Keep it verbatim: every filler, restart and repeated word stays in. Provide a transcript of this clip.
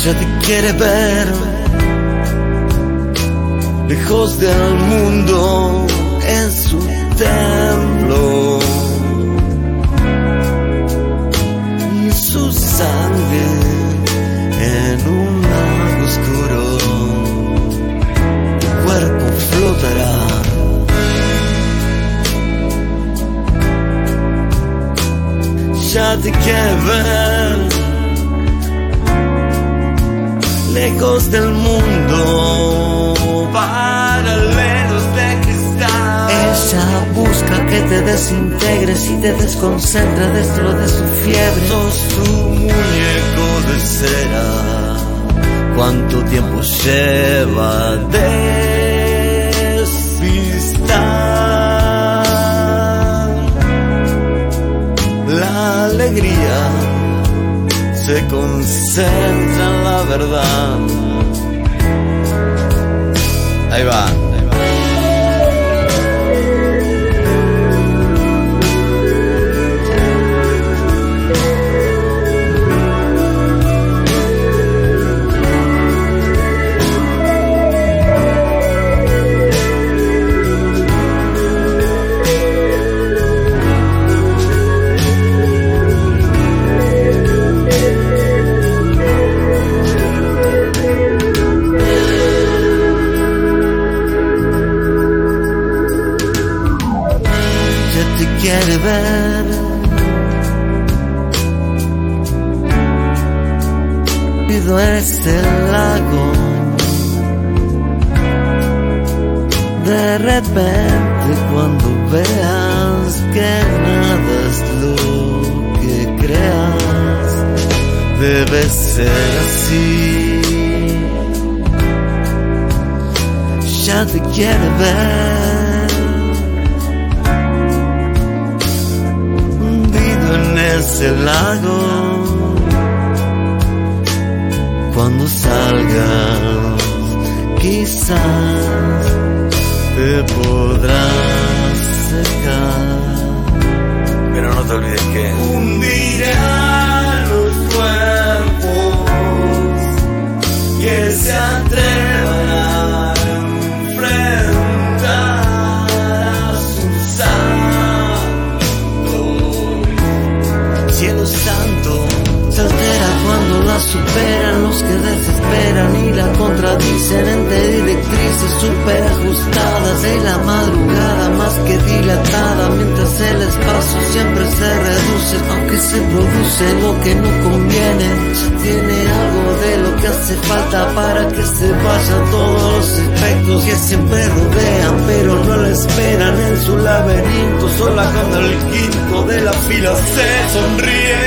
Ya te quiere ver lejos del mundo en su templo, y su sangre en un lago oscuro. Tu cuerpo flotará. Ya te quiere ver lejos del mundo, paralelos de cristal. Ella busca que te desintegres y te desconcentres dentro de su fiebre. Sos su muñeco de cera. ¿Cuánto tiempo lleva despistar? La alegría se concentra en la verdad. Ahí va. Te quiere ver vivo este lago. De repente cuando veas que nada es lo que creas, debe ser así. Ya te quiere ver en ese lago. Cuando salgas, quizás te podrás secar, pero no te olvides que hundirán los cuerpos que se atrevan a enfrentar a su santo. Cielo santo, se altera cuando la superan los que desesperan y la contradicen entre directrices super ajustadas de la madrugada más que dilatada, mientras el espacio siempre se reduce, aunque se produce lo que no conviene. Ya tiene algo de lo que hace falta para que se vayan todos los efectos que siempre rodean, pero no la esperan en su laberinto. Sola cuando el quinto de la fila se sonríe.